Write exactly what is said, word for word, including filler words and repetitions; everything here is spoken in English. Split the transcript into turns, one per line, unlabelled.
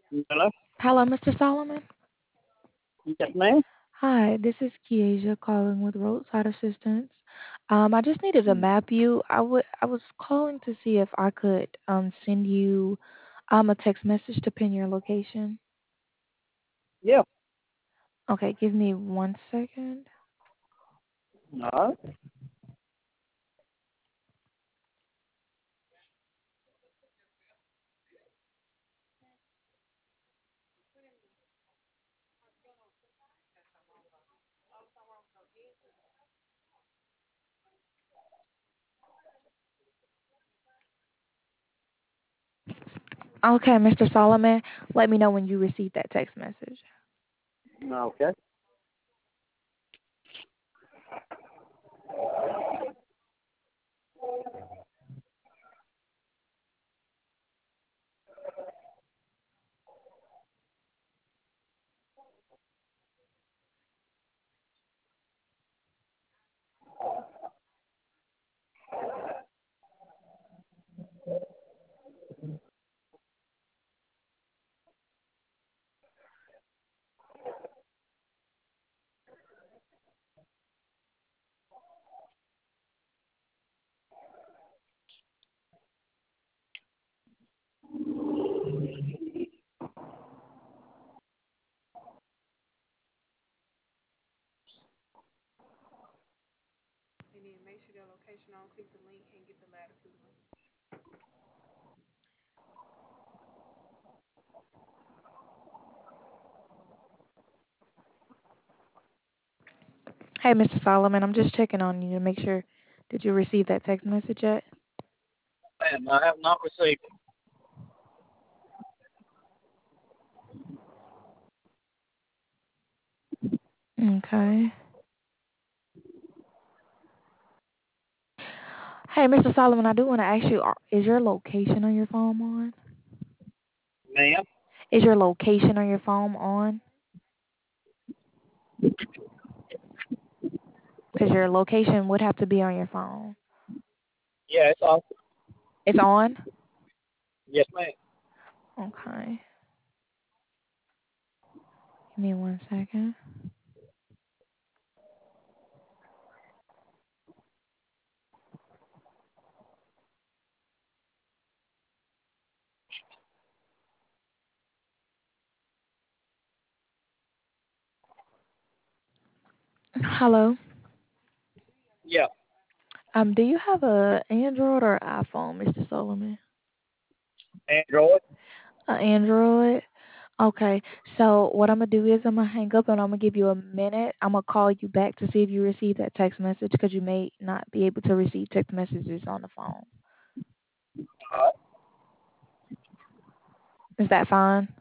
Hello?
Hello, Mister Solomon.
Yes, ma'am?
Hi, this is Kiesia calling with Roadside Assistance. Um, I just needed to map you. I would I was calling to see if I could um send you um a text message to pin your location.
Yeah.
Okay, give me one second.
All right.
Okay, Mister Solomon, let me know when you receive that text message.
Okay.
Hey, Mister Solomon, I'm just checking on you to make sure. Did you receive that text message yet?
Ma'am, I have not received it.
Okay. Hey, Mister Solomon, I do want to ask you: are- Is your location on your phone on?
Ma'am?
Is your location on your phone on? Because your location would have to be on your phone.
Yeah, it's off.
It's on?
Yes, ma'am.
Okay. Give me one second. Hello.
Yeah.
Um, do you have a Android or iPhone, Mister Solomon?
Android?
A Android? Okay. So what I'm gonna do is I'm gonna hang up and I'm gonna give you a minute. I'm gonna call you back to see if you received that text message because you may not be able to receive text messages on the phone.
All right.
Is that fine?